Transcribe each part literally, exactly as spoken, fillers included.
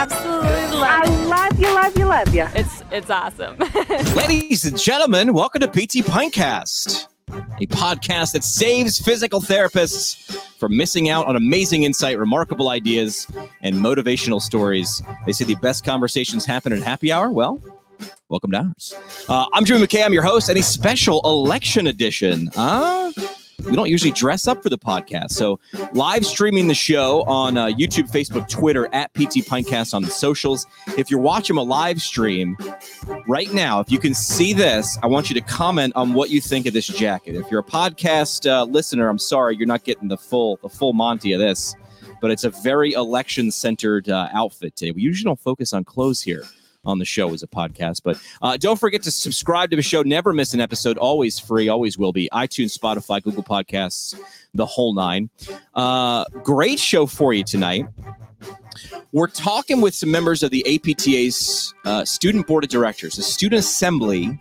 absolutely love I love you, love you, love you. It's it's awesome. Ladies and gentlemen, welcome to P T Pintcast, a podcast that saves physical therapists from missing out on amazing insight, remarkable ideas, and motivational stories. They say the best conversations happen at happy hour. Well, welcome to ours. Uh, I'm Drew McKay. I'm your host, and a special election edition. Uh, we don't usually dress up for the podcast, so live streaming the show on uh, YouTube, Facebook, Twitter, at P T Pintcast on the socials. If you're watching a live stream right now, if you can see this, I want you to comment on what you think of this jacket. If you're a podcast uh, listener, I'm sorry, you're not getting the full the full Monty of this, but it's a very election-centered uh, outfit today. We usually don't focus on clothes here on the show as a podcast, but uh, don't forget to subscribe to the show. Never miss an episode. Always free. Always will be. iTunes, Spotify, Google Podcasts, the whole nine. Uh, great show for you tonight. We're talking with some members of the A P T A's uh, Student Board of Directors. The Student Assembly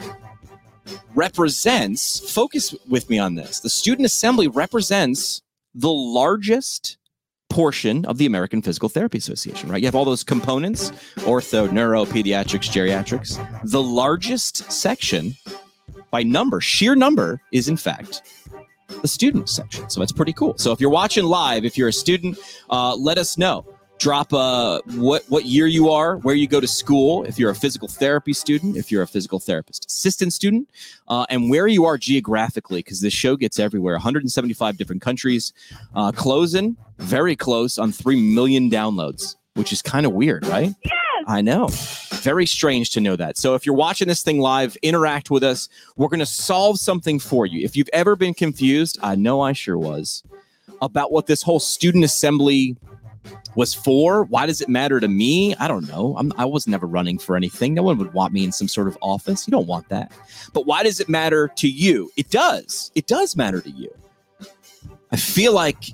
represents, focus with me on this, the Student Assembly represents the largest portion of the American Physical Therapy Association, right? You have all those components, ortho, neuro, pediatrics, geriatrics. The largest section by number, sheer number, is in fact the student section. So that's pretty cool. So if you're watching live, if you're a student, uh, let us know. Drop uh, what, what year you are, where you go to school, if you're a physical therapy student, if you're a physical therapist assistant student, uh, and where you are geographically, because this show gets everywhere. one hundred seventy-five different countries, uh, closing, very close on three million downloads, which is kind of weird, right? Yes! I know. Very strange to know that. So if you're watching this thing live, interact with us. We're going to solve something for you. If you've ever been confused, I know I sure was, about what this whole student assembly was for, why does it matter to me? I don't know. I'm, I was never running for anything. No one would want me in some sort of office. You don't want that. But why does it matter to you? It does. It does matter to you. I feel like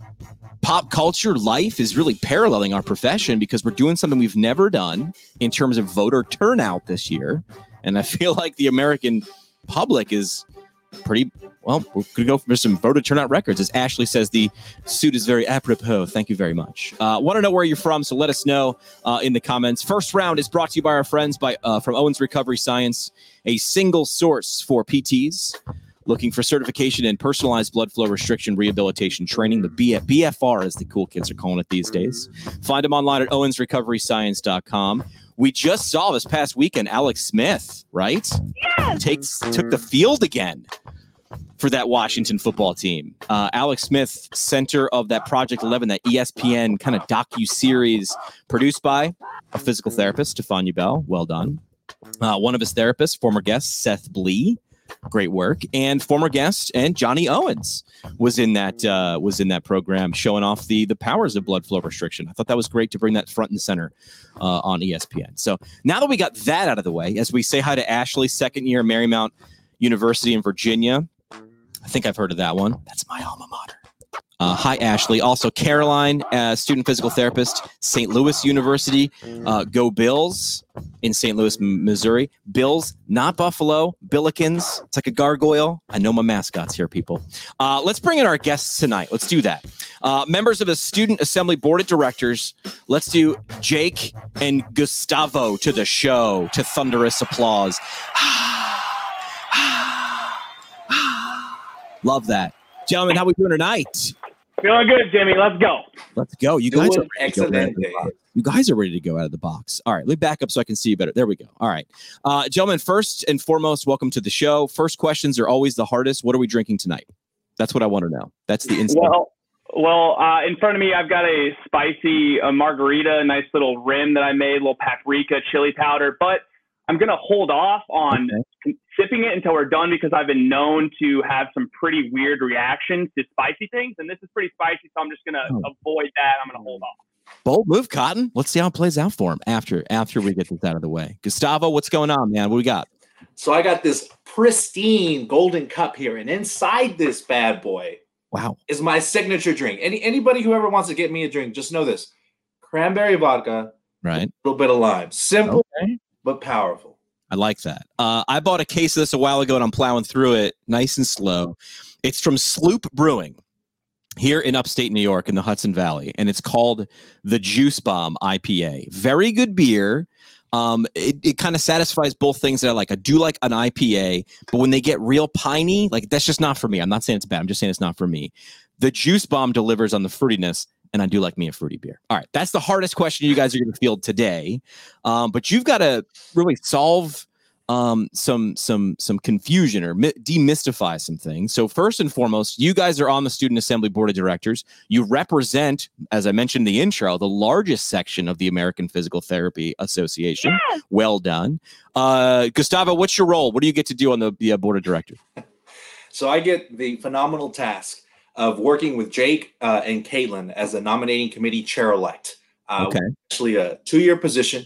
pop culture life is really paralleling our profession because we're doing something we've never done in terms of voter turnout this year. And I feel like the American public is pretty, well, we're going to go for some voter turnout records. As Ashley says, the suit is very apropos. Thank you very much. Uh, want to know where you're from, so let us know uh, in the comments. First round is brought to you by our friends by uh, from Owens Recovery Science, a single source for P Ts looking for certification in personalized blood flow restriction rehabilitation training. The B- BFR, as the cool kids are calling it these days. Find them online at owens recovery science dot com. We just saw this past weekend Alex Smith, right? Yes! Takes took the field again for that Washington football team. Uh, Alex Smith, center of that Project eleven, that E S P N kind of docu-series produced by a physical therapist, Stefania Bell. Well done. Uh, one of his therapists, former guest, Seth Blee. Great work. And former guest and Johnny Owens was in that uh, was in that program showing off the the powers of blood flow restriction. I thought that was great to bring that front and center uh, on E S P N. So now that we got that out of the way, as we say hi to Ashley, second year Marymount University in Virginia. I think I've heard of that one. That's my alma mater. Uh, hi, Ashley. Also, Caroline, uh, student physical therapist, Saint Louis University. Uh, go Bills in Saint Louis, M- Missouri. Bills, not Buffalo. Billikens. It's like a gargoyle. I know my mascots here, people. Uh, let's bring in our guests tonight. Let's do that. Uh, members of the Student Assembly Board of Directors. Let's do Jake and Gustavo to the show, to thunderous applause. Love that. Gentlemen, how we doing tonight? Feeling good, Jimmy. Let's go. Let's go. You guys are ready to go out of the Excellent. box. You guys are ready to go out of the box. All right, let me back up so I can see you better. There we go. All right. Uh, gentlemen, first and foremost, welcome to the show. First questions are always the hardest. What are we drinking tonight? That's what I want to know. That's the instant. Well, well, uh, in front of me, I've got a spicy uh, margarita, a nice little rim that I made, a little paprika, chili powder, but I'm going to hold off on Okay. sipping it until we're done because I've been known to have some pretty weird reactions to spicy things, and this is pretty spicy, so I'm just going to Oh. avoid that. I'm going to hold off. Bold move, Cotton. Let's see how it plays out for him after after we get this out of the way. Gustavo, what's going on, man? What we got? So I got this pristine golden cup here, and inside this bad boy Wow. is my signature drink. Any anybody who ever wants to get me a drink, just know this: cranberry vodka, Right. a little bit of lime, simple Okay. but powerful. I like that. Uh, I bought a case of this a while ago, and I'm plowing through it nice and slow. It's from Sloop Brewing. here in upstate New York in the Hudson Valley, and it's called the Juice Bomb I P A. Very good beer. Um, it, it kind of satisfies both things that I like. I do like an I P A, but when they get real piney, like that's just not for me. I'm not saying it's bad. I'm just saying it's not for me. The Juice Bomb delivers on the fruitiness, and I do like me a fruity beer. All right, that's the hardest question you guys are going to field today. Um, but you've got to really solve um, some some some confusion or mi- demystify some things. So first and foremost, you guys are on the Student Assembly Board of Directors. You represent, as I mentioned in the intro, the largest section of the American Physical Therapy Association. Yes. Well done. Uh, Gustavo, what's your role? What do you get to do on the, the uh, Board of Directors? So I get the phenomenal task of working with Jake uh, and Caitlin as a nominating committee chair-elect. Uh, Okay. Actually, a two-year position.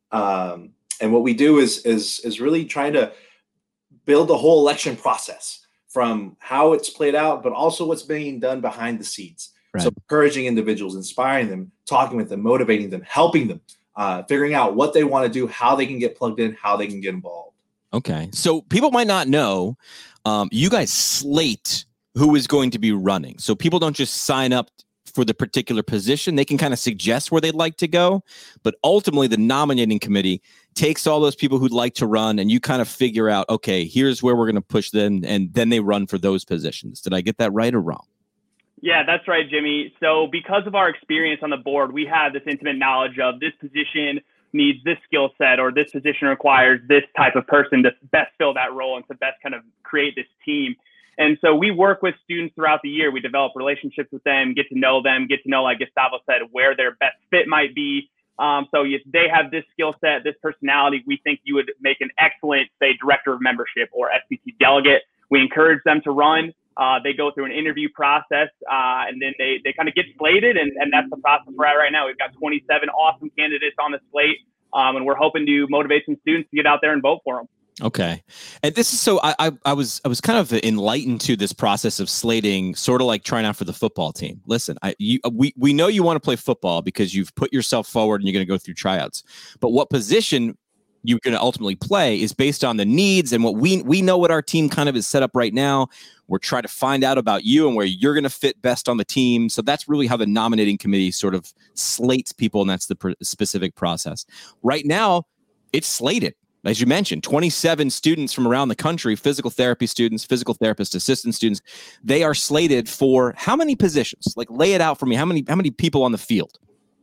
Um, and what we do is, is, is really trying to build the whole election process from how it's played out, but also what's being done behind the scenes. Right. So encouraging individuals, inspiring them, talking with them, motivating them, helping them, uh, figuring out what they want to do, how they can get plugged in, how they can get involved. Okay. So people might not know, um, you guys slate who is going to be running. So people don't just sign up for the particular position. They can kind of suggest where they'd like to go, but ultimately the nominating committee takes all those people who'd like to run, and you kind of figure out, okay, here's where we're going to push them, and then they run for those positions. Did I get that right or wrong? Yeah, that's right, Jimmy. So because of our experience on the board, we have this intimate knowledge of this position needs this skill set, or this position requires this type of person to best fill that role and to best kind of create this team. And so we work with students throughout the year. We develop relationships with them, get to know them, get to know, like Gustavo said, where their best fit might be. Um, so if they have this skill set, this personality, we think you would make an excellent, say, director of membership or S P T delegate. We encourage them to run. Uh, they go through an interview process, uh, and then they, they kind of get slated, and, and that's the process we're at right now. We've got twenty-seven awesome candidates on the slate, um, and we're hoping to motivate some students to get out there and vote for them. Okay. And this is so I, I I was I was kind of enlightened to this process of slating, sort of like trying out for the football team. Listen, I you we we know you want to play football because you've put yourself forward and you're going to go through tryouts. But what position you're going to ultimately play is based on the needs and what we we know what our team kind of is set up right now. We're trying to find out about you and where you're going to fit best on the team. So that's really how the nominating committee sort of slates people, and that's the pr- specific process. Right now, it's slated. As you mentioned, twenty-seven students from around the country, physical therapy students, physical therapist assistant students, they are slated for how many positions? Like, lay it out for me. How many how many people on the field?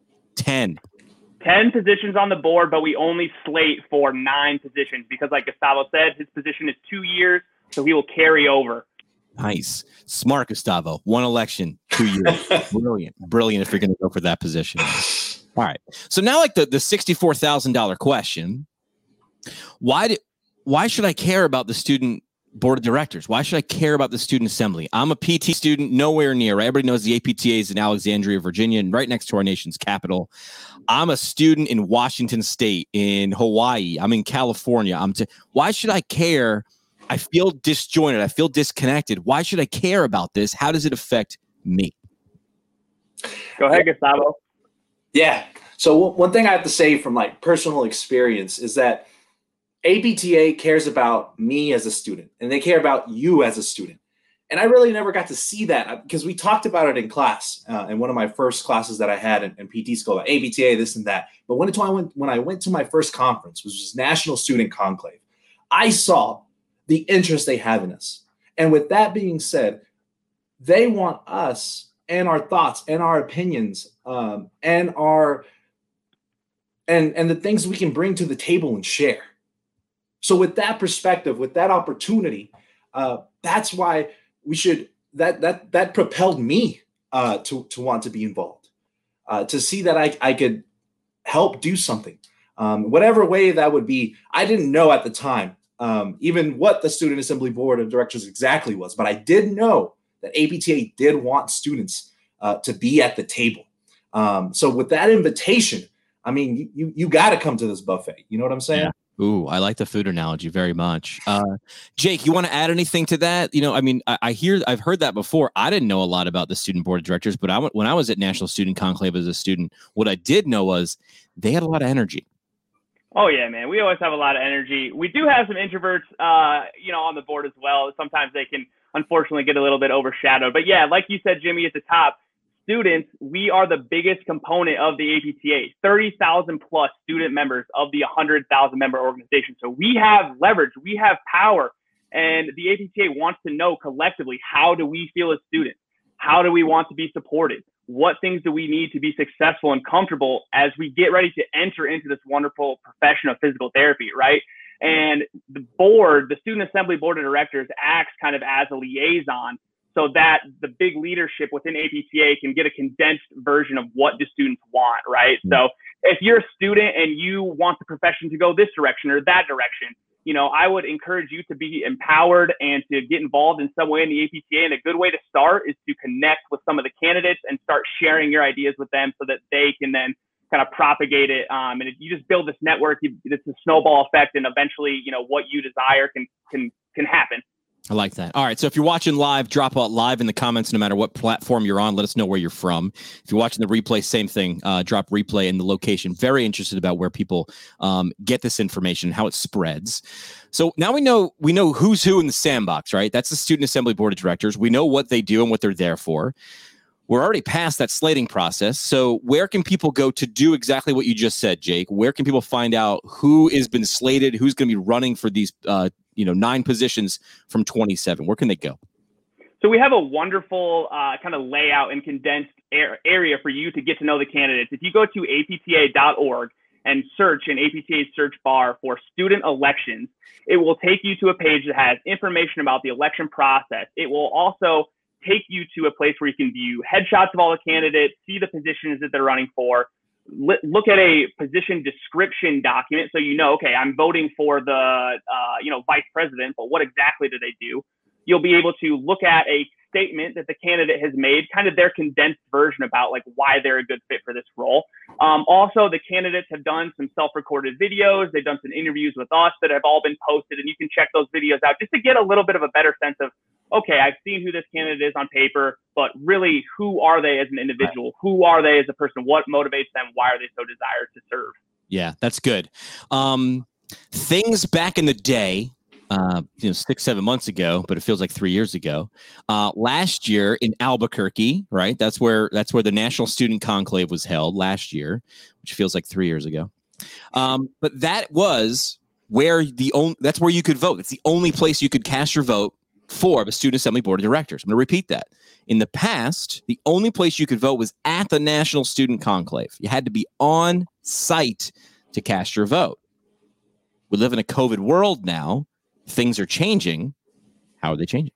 ten. ten positions on the board, but we only slate for nine positions because, like Gustavo said, his position is two years, so he will carry over. Nice. Smart, Gustavo. One election, two years. Brilliant. Brilliant if you're going to go for that position. All right. So now, like the, the sixty-four thousand dollars question. Why did, why should I care about the student board of directors? Why should I care about the student assembly? I'm a P T student, nowhere near. Right? Everybody knows the A P T A is in Alexandria, Virginia, and right next to our nation's capital. I'm a student in Washington State, in Hawaii. I'm in California. I'm t- why should I care? I feel disjointed. I feel disconnected. Why should I care about this? How does it affect me? Go ahead, Gustavo. Yeah. So one thing I have to say from like personal experience is that A P T A cares about me as a student, and they care about you as a student. And I really never got to see that because we talked about it in class uh, in one of my first classes that I had in, in P T school, like A P T A, this and that. But when, it, when, I went, when I went to my first conference, which was National Student Conclave, I saw the interest they have in us. And with that being said, they want us and our thoughts and our opinions um, and our and, and the things we can bring to the table and share. So with that perspective, with that opportunity, uh, that's why we should, that that that propelled me uh, to, to want to be involved, uh, to see that I, I could help do something, um, whatever way that would be. I didn't know at the time um, even what the Student Assembly Board of Directors exactly was, but I did know that A P T A did want students uh, to be at the table. Um, so with that invitation, I mean, you you, you got to come to this buffet. You know what I'm saying? Yeah. Ooh, I like the food analogy very much. Uh, Jake, you want to add anything to that? You know, I mean, I, I hear, I've heard that before. I didn't know a lot about the student board of directors, but I, when I was at National Student Conclave as a student, what I did know was they had a lot of energy. Oh yeah, man. We always have a lot of energy. We do have some introverts, uh, you know, on the board as well. Sometimes they can unfortunately get a little bit overshadowed. But yeah, like you said, Jimmy, at the top, students, we are the biggest component of the A P T A, thirty thousand plus student members of the one hundred thousand member organization. So we have leverage, we have power, and the A P T A wants to know collectively, how do we feel as students? How do we want to be supported? What things do we need to be successful and comfortable as we get ready to enter into this wonderful profession of physical therapy, right? And the board, the Student Assembly Board of Directors, acts kind of as a liaison so that the big leadership within A P T A can get a condensed version of what the students want, right? Mm-hmm. So if you're a student and you want the profession to go this direction or that direction, you know, I would encourage you to be empowered and to get involved in some way in the A P T A. And a good way to start is to connect with some of the candidates and start sharing your ideas with them so that they can then kind of propagate it. Um, and if you just build this network, you, it's a snowball effect, and eventually, you know, what you desire can can can happen. I like that. All right. So if you're watching live, drop out live in the comments, no matter what platform you're on. Let us know where you're from. If you're watching the replay, same thing. Uh, drop replay and the location. Very interested about where people um, get this information, how it spreads. So now we know we know who's who in the sandbox, right? That's the Student Assembly Board of Directors. We know what they do and what they're there for. We're already past that slating process. So where can people go to do exactly what you just said, Jake? Where can people find out who has been slated, who's going to be running for these uh, you know, nine positions from twenty-seven? Where can they go? So we have a wonderful uh, kind of layout and condensed air, area for you to get to know the candidates. If you go to A P T A dot org and search in A P T A's search bar for student elections, it will take you to a page that has information about the election process. It will also take you to a place where you can view headshots of all the candidates, see the positions that they're running for, look at a position description document so you know, okay, I'm voting for the uh, you know, vice president, but what exactly do they do? You'll be able to look at a statement that the candidate has made, kind of their condensed version about like why they're a good fit for this role. Um, also, the candidates have done some self-recorded videos. They've done some interviews with us that have all been posted, and you can check those videos out just to get a little bit of a better sense of, okay, I've seen who this candidate is on paper, but really, who are they as an individual? Who are they as a person? What motivates them? Why are they so desired to serve? Yeah, that's good. Um, things back in the day, uh, you know, six, seven months ago, but it feels like three years ago. Uh, last year in Albuquerque, right? That's where that's where the National Student Conclave was held last year, which feels like three years ago. Um, but that was where the only that's where you could vote. It's the only place you could cast your vote for the Student Assembly Board of Directors. I'm going to repeat that. In the past, the only place you could vote was at the National Student Conclave. You had to be on site to cast your vote. We live in a COVID world now. Things are changing. How are they changing?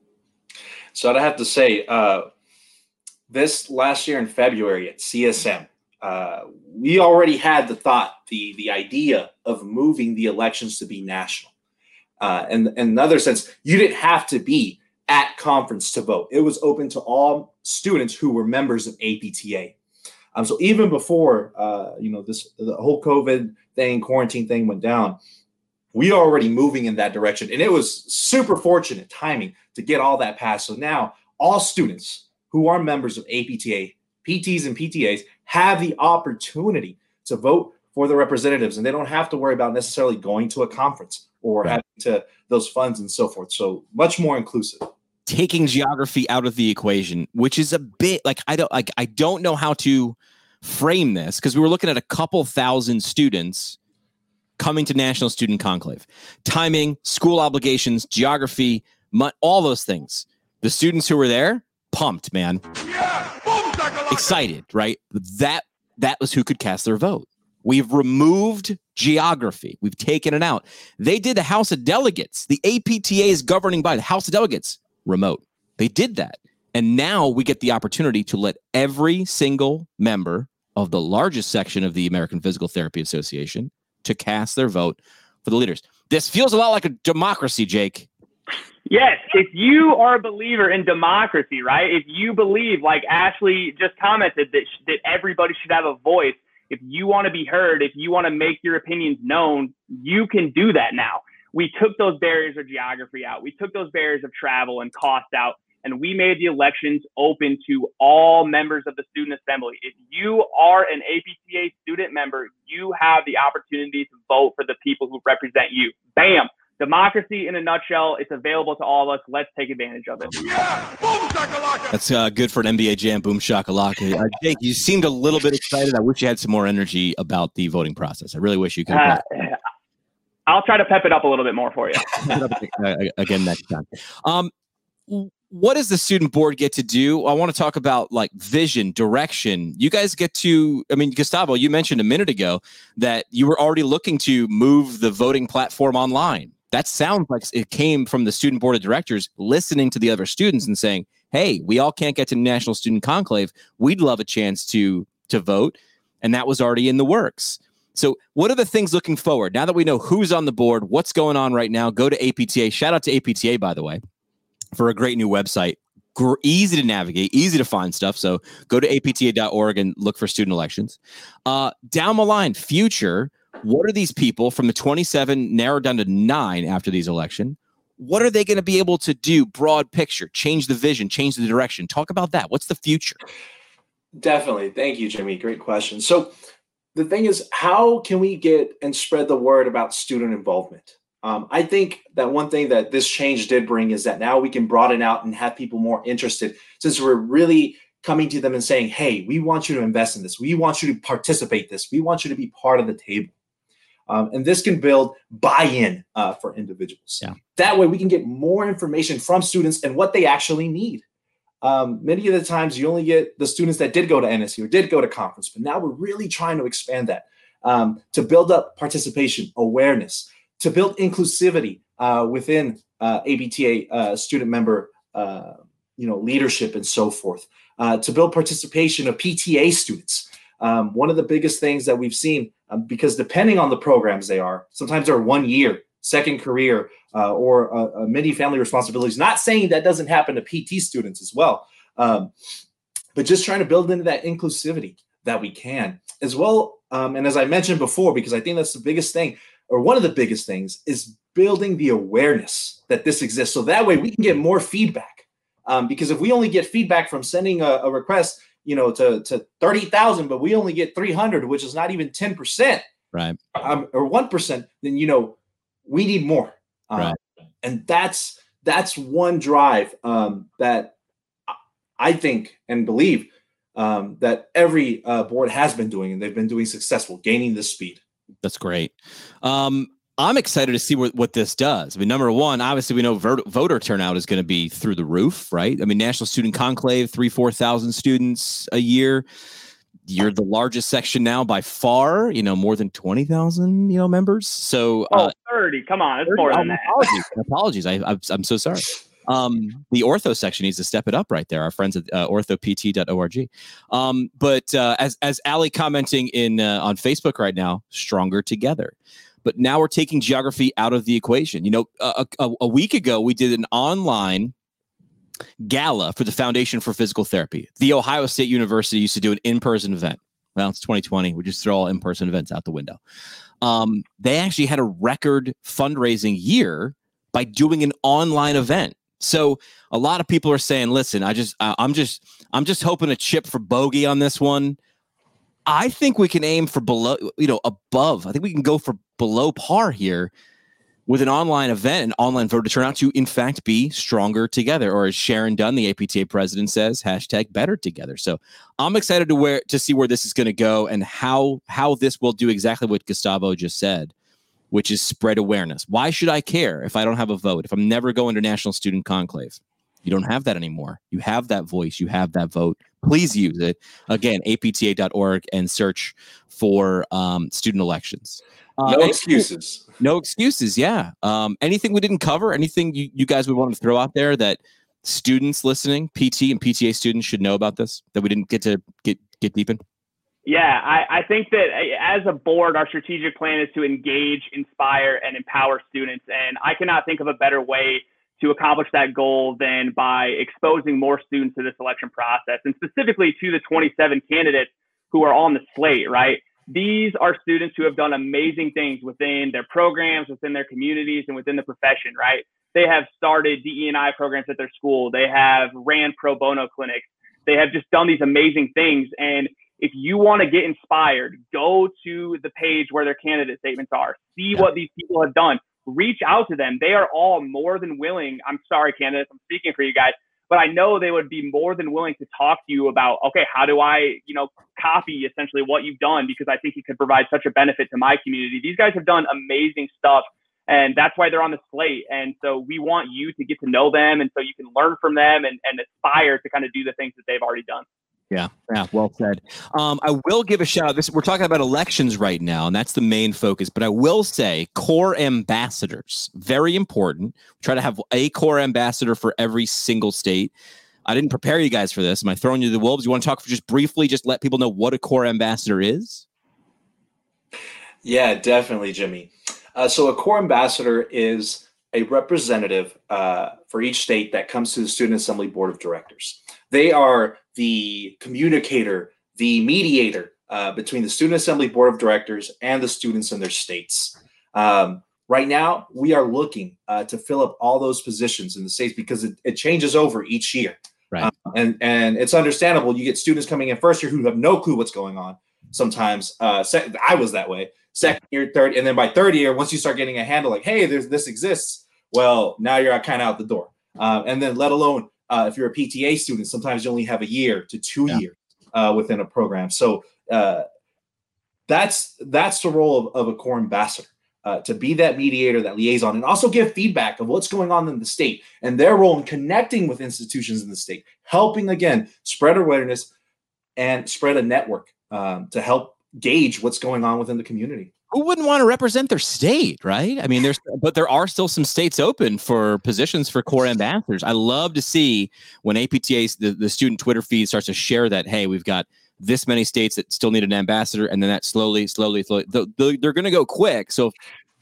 So I'd have to say, uh, this last year in February at C S M, uh, we already had the thought, the, the idea of moving the elections to be national. Uh, and, and in another sense, you didn't have to be at conference to vote. It was open to all students who were members of A P T A. Um, so even before, uh, you know, this the whole COVID thing, quarantine thing went down, we are already moving in that direction. And it was super fortunate timing to get all that passed. So now all students who are members of A P T A, P Ts and P T As have the opportunity to vote for the representatives, and they don't have to worry about necessarily going to a conference or right. having to those funds and so forth. So much more inclusive. Taking geography out of the equation, which is a bit like I don't like I don't know how to frame this, because we were looking at a couple thousand students coming to National Student Conclave. Timing, school obligations, geography, all those things. The students who were there, pumped, man. Yeah, boom, excited, right? That that was who could cast their vote. We've removed geography. We've taken it out. They did the House of Delegates. The A P T A is governing by the House of Delegates. Remote. They did that. And now we get the opportunity to let every single member of the largest section of the American Physical Therapy Association to cast their vote for the leaders. This feels a lot like a democracy, Jake. Yes, if you are a believer in democracy, right? If you believe, like Ashley just commented, that sh- that everybody should have a voice, if you want to be heard, if you want to make your opinions known, you can do that now. We took those barriers of geography out. We took those barriers of travel and cost out, and we made the elections open to all members of the Student Assembly. If you are an A P T A student member, you have the opportunity to vote for the people who represent you. Bam, democracy in a nutshell. It's available to all of us. Let's take advantage of it. Yeah! Boom shakalaka! That's uh, good for an N B A Jam. Boom shakalaka. Uh, Jake, you seemed a little bit excited. I wish you had some more energy about the voting process. I really wish you could. Uh, I'll try to pep it up a little bit more for you. Again next time. Um, what does the student board get to do? I want to talk about like vision, direction. You guys get to, I mean, Gustavo, you mentioned a minute ago that you were already looking to move the voting platform online. That sounds like it came from the student board of directors listening to the other students and saying, hey, we all can't get to National Student Conclave. We'd love a chance to, to vote. And that was already in the works. So what are the things looking forward? Now that we know who's on the board, what's going on right now, go to A P T A. Shout out to A P T A, by the way, for a great new website. Gr- easy to navigate, easy to find stuff. So go to A P T A dot org and look for student elections. Uh, down the line, future, what are these people from the twenty-seven narrowed down to nine after these election? What are they going to be able to do? Broad picture, change the vision, change the direction. Talk about that. What's the future? Definitely. Thank you, Jimmy. Great question. So the thing is, how can we get and spread the word about student involvement? Um, I think that one thing that this change did bring is that now we can broaden out and have people more interested, since we're really coming to them and saying, hey, we want you to invest in this. We want you to participate in this. We want you to be part of the table. Um, and this can build buy-in uh, for individuals. Yeah. That way we can get more information from students and what they actually need. Um, many of the times you only get the students that did go to N S U or did go to conference, but now we're really trying to expand that um, to build up participation, awareness, to build inclusivity uh, within uh, A B T A uh, student member, uh, you know, leadership and so forth, uh, to build participation of P T A students. Um, one of the biggest things that we've seen, um, because depending on the programs they are, sometimes they're one year, second career, uh, or uh, uh, many family responsibilities. Not saying that doesn't happen to P T students as well, um, but just trying to build into that inclusivity that we can as well. Um, and as I mentioned before, because I think that's the biggest thing, or one of the biggest things, is building the awareness that this exists. So that way we can get more feedback. Um, because if we only get feedback from sending a, a request, you know, to, to thirty thousand, but we only get three hundred, which is not even ten percent, right, um, or one percent, then, you know, we need more. Um, right. And that's, that's one drive um, that I think and believe um, that every uh, board has been doing, and they've been doing successful, gaining this speed. That's great. Um, I'm excited to see what, what this does. I mean, number one, obviously we know voter, voter turnout is going to be through the roof, right? I mean, National Student Conclave, three, four thousand students a year. You're the largest section now by far, you know, more than twenty thousand, you know, members. So, oh, uh, thirty, come on, it's thirty, more than oh, that. Apologies, apologies. I, I'm, I'm so sorry. Um, the ortho section needs to step it up right there. Our friends at uh, ortho p t dot org. Um, but uh, as as Ali commenting in uh, on Facebook right now, stronger together. But now we're taking geography out of the equation. You know, a, a, a week ago we did an online gala for the Foundation for Physical Therapy. The Ohio State University used to do an in-person event. Well, it's twenty twenty. We just throw all in-person events out the window. Um, they actually had a record fundraising year by doing an online event. So a lot of people are saying, listen, I just, uh, I'm just, I'm just hoping to chip for bogey on this one. I think we can aim for below, you know, above. I think we can go for below par here with an online event and online voter turnout to, in fact, be stronger together. Or as Sharon Dunn, the A P T A president, says, hashtag better together. So I'm excited to where to see where this is going to go and how how this will do exactly what Gustavo just said, which is spread awareness. Why should I care if I don't have a vote, if I'm never going to National Student Conclave? You don't have that anymore. You have that voice. You have that vote. Please use it. Again, A P T A dot org and search for um, student elections. Uh, no excuses. No excuses, yeah. Um, anything we didn't cover? Anything you, you guys would want to throw out there that students listening, P T and P T A students should know about this, that we didn't get to get, get deep in? Yeah, I, I think that as a board, our strategic plan is to engage, inspire, and empower students. And I cannot think of a better way to accomplish that goal than by exposing more students to this election process, and specifically to the twenty-seven candidates who are on the slate, right? These are students who have done amazing things within their programs, within their communities, and within the profession, right? They have started D E and I programs at their school. They have ran pro bono clinics. They have just done these amazing things. And if you want to get inspired, go to the page where their candidate statements are. See what these people have done. reach out to them. They are all more than willing. I'm sorry, candidates, I'm speaking for you guys, but I know they would be more than willing to talk to you about, okay, how do I, you know, copy essentially what you've done, because I think it could provide such a benefit to my community. These guys have done amazing stuff, and that's why they're on the slate. And so we want you to get to know them, and so you can learn from them and, and aspire to kind of do the things that they've already done. Yeah, yeah, well said. Um, I will give a shout out. This we're talking about elections right now, and that's the main focus. But I will say, core ambassadors, very important. We try to have a core ambassador for every single state. I didn't prepare you guys for this. Am I throwing you to the wolves? You want to talk for just briefly, just let people know what a core ambassador is? Yeah, definitely, Jimmy. Uh, so a core ambassador is a representative uh, for each state that comes to the Student Assembly Board of Directors. They are the communicator, the mediator uh, between the Student Assembly Board of Directors and the students in their states. Um, right now, we are looking uh, to fill up all those positions in the states because it, it changes over each year. Right. Um, and, and it's understandable. You get students coming in first year who have no clue what's going on. Sometimes uh, sec- I was that way. Second year, third, and then by third year, once you start getting a handle, like, hey, there's this exists. Well, now you're kind of out the door. Um, and then let alone uh, if you're a P T A student, sometimes you only have a year to two yeah. years uh, within a program. So uh, that's that's the role of, of a core ambassador, uh, to be that mediator, that liaison, and also give feedback of what's going on in the state and their role in connecting with institutions in the state, helping, again, spread awareness and spread a network um, to help gauge what's going on within the community. Who wouldn't want to represent their state, right? I mean, there's, but there are still some states open for positions for core ambassadors. I love to see when A P T A, the, the student Twitter feed starts to share that, hey, we've got this many states that still need an ambassador, and then that slowly, slowly, slowly, they're, they're going to go quick. So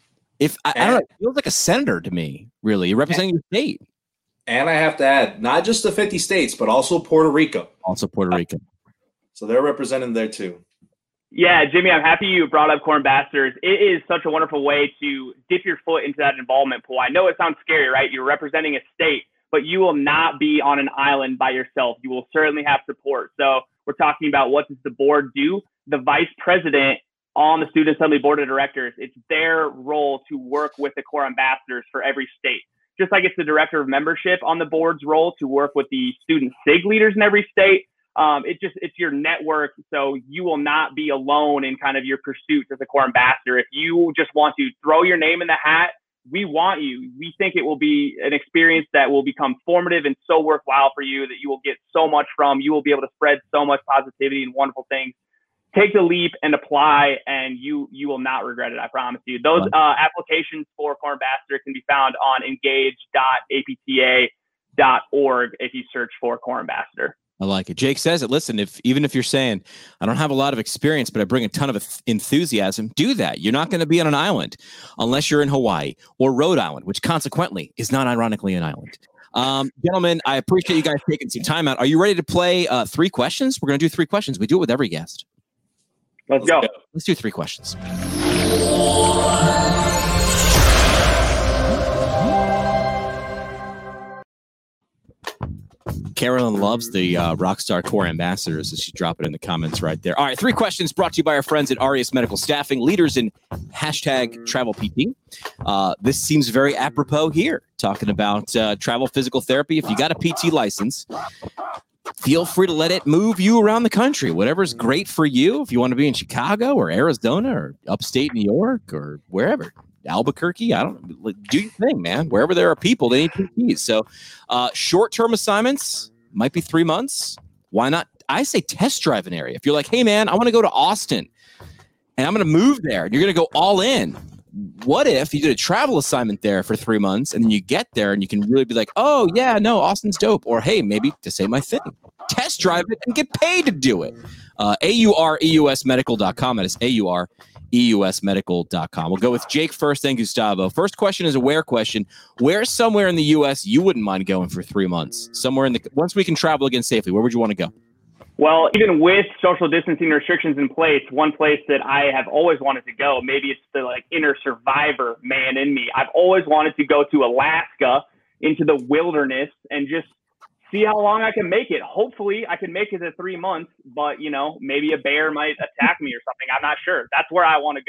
if, I, I don't know, it feels like a senator to me, really. You're representing your state. And I have to add, not just the fifty states, but also Puerto Rico. Also Puerto Rico. So they're represented there too. Yeah, Jimmy, I'm happy you brought up core ambassadors. It is such a wonderful way to dip your foot into that involvement pool. I know it sounds scary, right? You're representing a state, but you will not be on an island by yourself. You will certainly have support. So we're talking about, what does the board do? The vice president on the Student Assembly Board of Directors, it's their role to work with the core ambassadors for every state. Just like it's the director of membership on the board's role to work with the student SIG leaders in every state. Um, it just, it's your network. So you will not be alone in kind of your pursuit as a core ambassador. If you just want to throw your name in the hat, we want you. We think it will be an experience that will become formative and so worthwhile for you, that you will get so much from. You will be able to spread so much positivity and wonderful things. Take the leap and apply, and you you will not regret it. I promise you. Those uh, applications for core ambassador can be found on engage dot A P T A dot org if you search for core ambassador. I like it. Jake says it. Listen, if even if you're saying, I don't have a lot of experience, but I bring a ton of enthusiasm, do that. You're not going to be on an island unless you're in Hawaii or Rhode Island, which consequently is not ironically an island. Um, gentlemen, I appreciate you guys taking some time out. Are you ready to play uh, three questions? We're going to do three questions. We do it with every guest. Let's, Let's go. go. Let's do three questions. Carolyn loves the uh, Rockstar Core Ambassadors, as she dropped it in the comments right there. All right, three questions brought to you by our friends at Arias Medical Staffing, leaders in hashtag travel P T. Uh, this seems very apropos here, talking about uh, travel physical therapy. If you got a P T license, feel free to let it move you around the country. Whatever's great for you. If you want to be in Chicago or Arizona or upstate New York or wherever. Albuquerque, I don't know. Do your thing, man. Wherever there are people, they need P Ts. So uh, short-term assignments might be three months. Why not? I say test drive an area. If you're like, hey, man, I want to go to Austin and I'm going to move there, and you're going to go all in. What if you did a travel assignment there for three months and then you get there and you can really be like, oh, yeah, no, Austin's dope. Or, hey, maybe to say my thing. Test drive it and get paid to do it. Uh, A U R E U S medical dot com. That is A U R E U S medical dot com. We'll go with Jake first, then Gustavo. First question is a where question. Where's somewhere in the U S you wouldn't mind going for three months? Somewhere in the, once we can travel again safely, where would you want to go? Well, even with social distancing restrictions in place, one place that I have always wanted to go, maybe it's the like inner survivor man in me. I've always wanted to go to Alaska, into the wilderness, and just see how long I can make it. Hopefully I can make it to three months, but you know, maybe a bear might attack me or something. I'm not sure. That's where I want to go.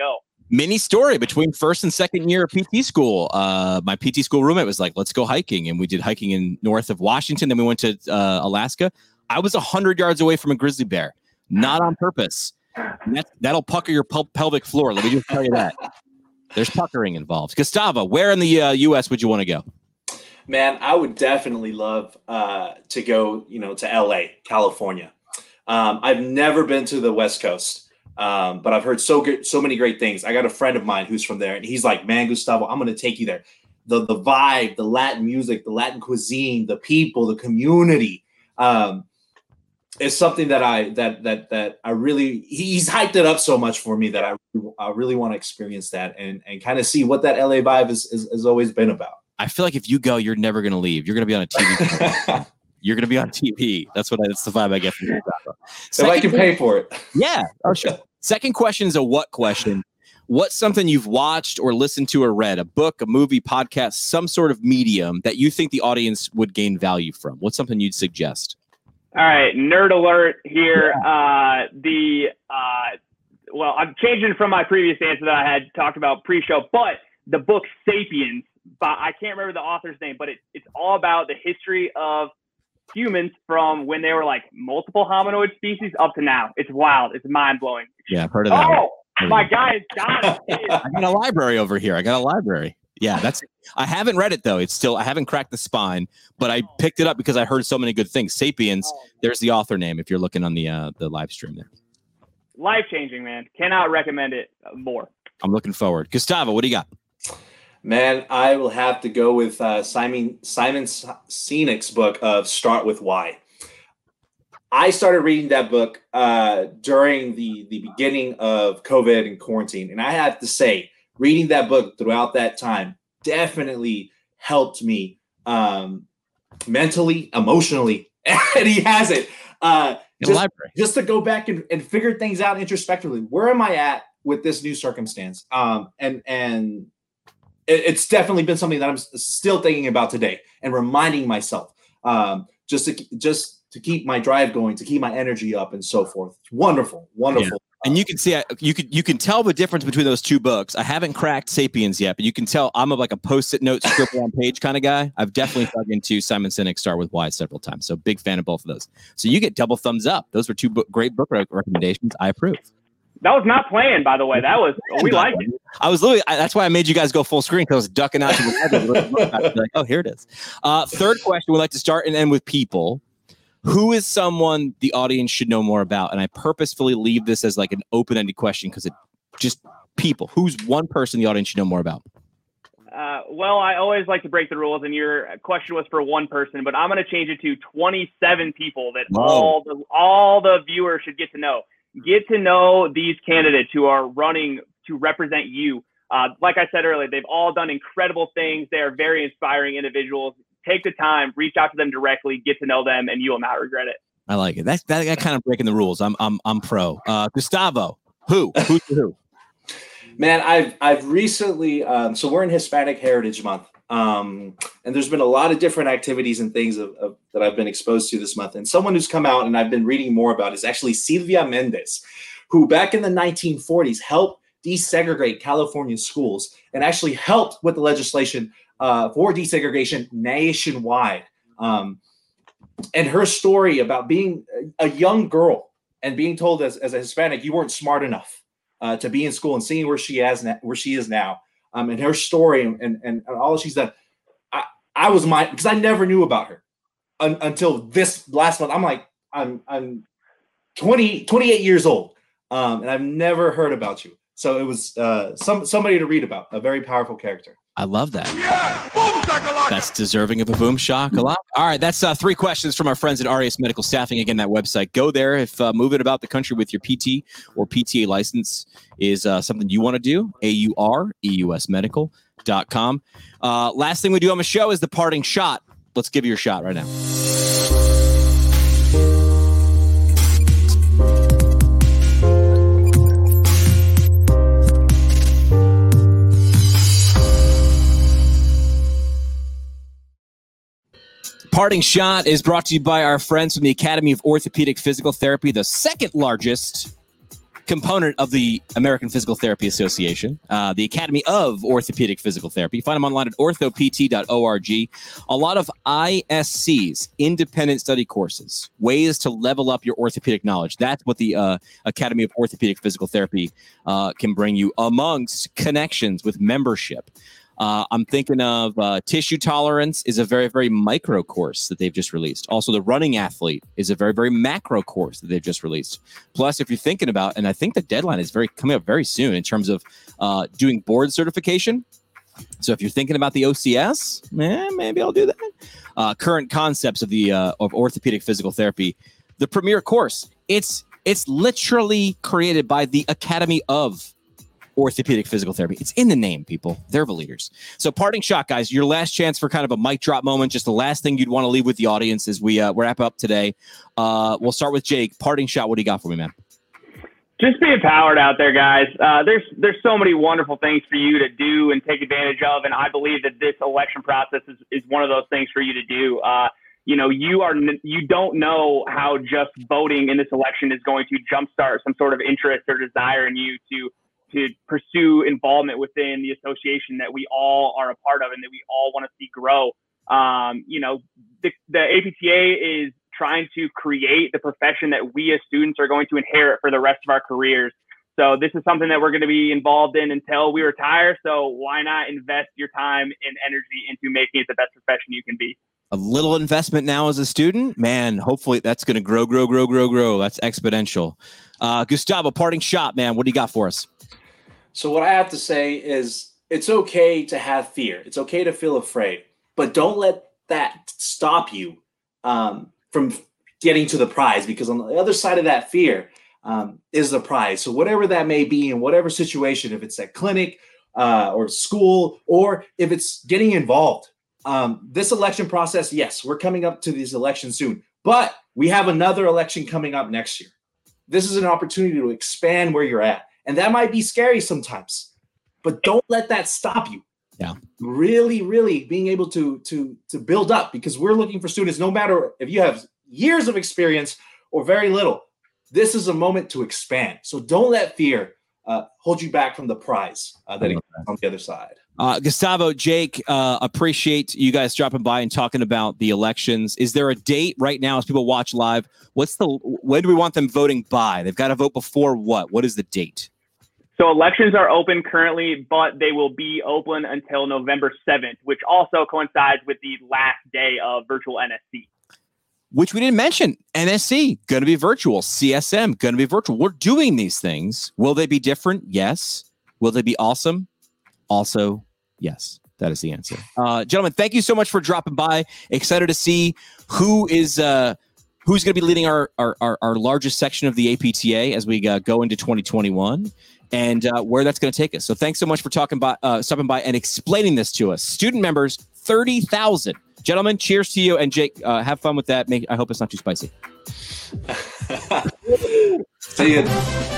Mini story between first and second year of P T school. Uh, my P T school roommate was like, let's go hiking. And we did hiking in north of Washington. Then we went to uh, Alaska. I was one hundred yards away from a grizzly bear, not on purpose. That, that'll pucker your pel- pelvic floor. Let me just tell you that. There's puckering involved. Gustavo, where in the uh, U S would you want to go? Man, I would definitely love uh, to go, you know, to L A, California. Um, I've never been to the West Coast. Um, but I've heard so good, so many great things. I got a friend of mine who's from there, and he's like, "Man, Gustavo, I'm going to take you there. The the vibe, the Latin music, the Latin cuisine, the people, the community, um, is something that I that that that I really he's hyped it up so much for me that I I really want to experience that and and kind of see what that L A vibe is, is has always been about." I feel like if you go, you're never going to leave. You're going to be on a T V. You're going to be on T V. That's what I, that's the vibe I get from Gustavo. If I can pay for it. Yeah. Oh, sure. Second question is a what question. What's something you've watched or listened to or read, a book, a movie, podcast, some sort of medium that you think the audience would gain value from? What's something you'd suggest? All right, nerd alert here. Uh, the uh, well, I'm changing from my previous answer that I had talked about pre-show, but the book Sapiens, but I can't remember the author's name, but it, it's all about the history of humans from when they were like multiple hominoid species up to now. It's wild. It's mind blowing. Yeah, I've heard of that. Oh, my guy got it. I got a library over here. I got a library. Yeah, that's. I haven't read it though. It's still. I haven't cracked the spine, but I picked it up because I heard so many good things. Sapiens. There's the author name if you're looking on the uh, the live stream there. Life changing, man. Cannot recommend it more. I'm looking forward. Gustavo, what do you got? Man, I will have to go with uh, Simon Simon Sinek's book of Start With Why. I started reading that book uh, during the, the beginning of COVID and quarantine. And I have to say, reading that book throughout that time definitely helped me um, mentally, emotionally. And he has it. Uh, just, just to go back and, and figure things out introspectively. Where am I at with this new circumstance? Um, and and it's definitely been something that I'm still thinking about today and reminding myself um, just to just to keep my drive going, to keep my energy up, and so forth. It's wonderful, wonderful. Yeah. And you can see, you could you can tell the difference between those two books. I haven't cracked Sapiens yet, but you can tell I'm a, like a post-it note, scribble on page kind of guy. I've definitely dug into Simon Sinek Start With Why several times, so big fan of both of those. So you get double thumbs up. Those were two book, great book recommendations. I approve. That was not planned, by the way. That was we like it. I was literally. I, that's why I made you guys go full screen because I was ducking out to the like, oh, here it is. Uh, third question. We'd like to start and end with people. Who is someone the audience should know more about? And I purposefully leave this as like an open-ended question because it just people. Who's one person the audience should know more about? Uh, well, I always like to break the rules, and your question was for one person, but I'm going to change it to twenty-seven people that Whoa. all the all the viewers should get to know. Get to know these candidates who are running to represent you. Uh, like I said earlier, they've all done incredible things. They are very inspiring individuals. Take the time, reach out to them directly, get to know them, and you will not regret it. I like it. That's that, that kind of breaking the rules. I'm I'm I'm pro. Uh, Gustavo, who who's who? Man, I've I've recently. Um, so we're in Hispanic Heritage Month, um, and there's been a lot of different activities and things of, of, that I've been exposed to this month. And someone who's come out and I've been reading more about is actually Silvia Mendez, who back in the nineteen forties helped desegregate California schools and actually helped with the legislation uh, for desegregation nationwide. Um, and her story about being a young girl and being told as, as a Hispanic, you weren't smart enough uh, to be in school, and seeing where she is now, where she is now, um, and her story and, and, and all she's done. I, I was my, because I never knew about her un, until this last month. I'm like, I'm, I'm twenty, twenty-eight years old. Um, and I've never heard about you. So it was uh, some somebody to read about, a very powerful character. I love that. Yeah, boom shakalaka. That's deserving of a boom shakalaka. All right, that's uh, three questions from our friends at R E S Medical Staffing. Again, that website. Go there. If uh, moving about the country with your P T or P T A license is uh, something you want to do, A U R E U S medical dot com. Uh, last thing we do on the show is the parting shot. Let's give you your shot right now. Parting Shot is brought to you by our friends from the Academy of Orthopedic Physical Therapy, the second largest component of the American Physical Therapy Association, uh, the Academy of Orthopedic Physical Therapy. Find them online at ortho p t dot org. A lot of I S Cs, independent study courses, ways to level up your orthopedic knowledge. That's what the uh, Academy of Orthopedic Physical Therapy uh, can bring you, amongst connections with membership. Uh, I'm thinking of uh, Tissue Tolerance is a very, very micro course that they've just released. Also, the Running Athlete is a very, very macro course that they've just released. Plus, if you're thinking about, and I think the deadline is very coming up very soon in terms of uh, doing board certification. So if you're thinking about the O C S, eh, maybe I'll do that. Uh, current concepts of the uh, of orthopedic physical therapy, the premier course. It's it's literally created by the Academy of Orthopedic Physical Therapy. It's in the name, people. They're the leaders. So parting shot, guys, your last chance for kind of a mic drop moment. Just the last thing you'd want to leave with the audience as we uh, wrap up today. Uh, we'll start with Jake. Parting shot. What do you got for me, man? Just be empowered out there, guys. Uh, there's there's so many wonderful things for you to do and take advantage of, and I believe that this election process is, is one of those things for you to do. Uh, you know, you are you don't know how just voting in this election is going to jumpstart some sort of interest or desire in you to to pursue involvement within the association that we all are a part of and that we all want to see grow. Um, you know, the, the A P T A is trying to create the profession that we as students are going to inherit for the rest of our careers. So this is something that we're going to be involved in until we retire. So why not invest your time and energy into making it the best profession you can be? A little investment now as a student, man, hopefully that's going to grow, grow, grow, grow, grow. That's exponential. Uh, Gustavo, parting shot, man. What do you got for us? So what I have to say is it's okay to have fear. It's okay to feel afraid, but don't let that stop you um, from getting to the prize, because on the other side of that fear um, is the prize. So whatever that may be in whatever situation, if it's at clinic uh, or school, or if it's getting involved, um, this election process, yes, we're coming up to these elections soon, but we have another election coming up next year. This is an opportunity to expand where you're at. And that might be scary sometimes, but don't let that stop you. Yeah. Really, really being able to, to, to build up, because we're looking for students, no matter if you have years of experience or very little, this is a moment to expand. So don't let fear uh, hold you back from the prize uh, that is on the other side. Uh, Gustavo, Jake, uh, appreciate you guys dropping by and talking about the elections. Is there a date right now as people watch live? What's the, when do we want them voting by? They've got to vote before what? What is the date? So elections are open currently, but they will be open until November seventh, which also coincides with the last day of virtual N S C. Which we didn't mention. N S C, going to be virtual. C S M, going to be virtual. We're doing these things. Will they be different? Yes. Will they be awesome? Also, yes. That is the answer. Uh, gentlemen, thank you so much for dropping by. Excited to see who is uh, who's going to be leading our, our, our, our largest section of the A P T A as we uh, go into twenty twenty-one. And uh, where that's going to take us. So thanks so much for talking by, uh, stopping by and explaining this to us. Student members, thirty thousand. Gentlemen, cheers to you. And Jake, uh, have fun with that. Make, I hope it's not too spicy. See you.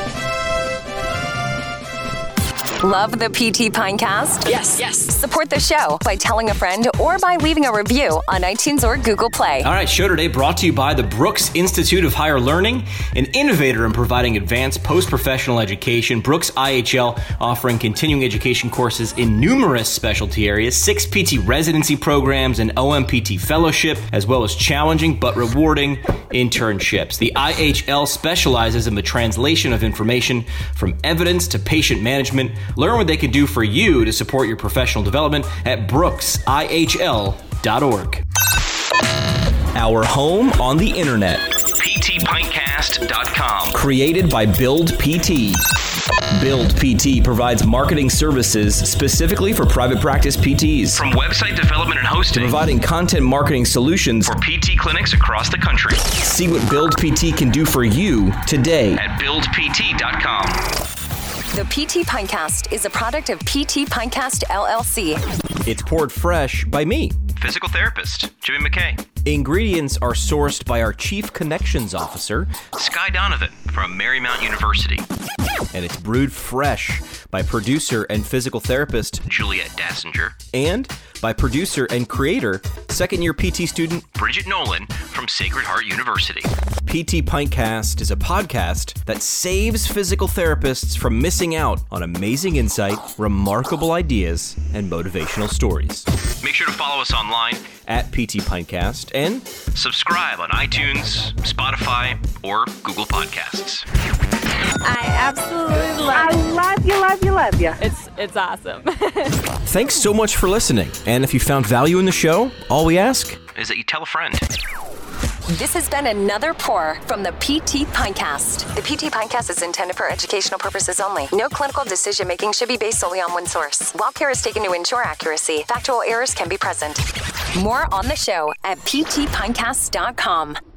Love the P T Pinecast? Yes, yes. Support the show by telling a friend or by leaving a review on iTunes or Google Play. All right, show today brought to you by the Brooks Institute of Higher Learning, an innovator in providing advanced post-professional education. Brooks I H L offering continuing education courses in numerous specialty areas, six P T residency programs, an O M P T fellowship, as well as challenging but rewarding internships. The I H L specializes in the translation of information from evidence to patient management. Learn what they can do for you to support your professional development at brooks I H L dot org. Our home on the internet. P T Pintcast dot com. Created by Build P T. Build P T provides marketing services specifically for private practice P Ts. From website development and hosting to providing content marketing solutions for P T clinics across the country. See what Build P T can do for you today at build P T dot com. The P T Pinecast is a product of P T Pinecast L L C. It's poured fresh by me, physical therapist Jimmy McKay. Ingredients are sourced by our Chief Connections Officer, Sky Donovan from Marymount University. And it's brewed fresh by producer and physical therapist Juliet Dassinger, and by producer and creator, second-year P T student Bridget Nolan from Sacred Heart University. P T Pintcast is a podcast that saves physical therapists from missing out on amazing insight, remarkable ideas, and motivational stories. Make sure to follow us online at P T Pintcast and subscribe on iTunes, Spotify, or Google Podcasts. I absolutely love I love you, love you, love you. It's it's awesome. Thanks so much for listening. And if you found value in the show, all we ask is that you tell a friend. This has been another pour from the P T Pintcast. The P T Pintcast is intended for educational purposes only. No clinical decision making should be based solely on one source. While care is taken to ensure accuracy, factual errors can be present. More on the show at P T Pintcast dot com.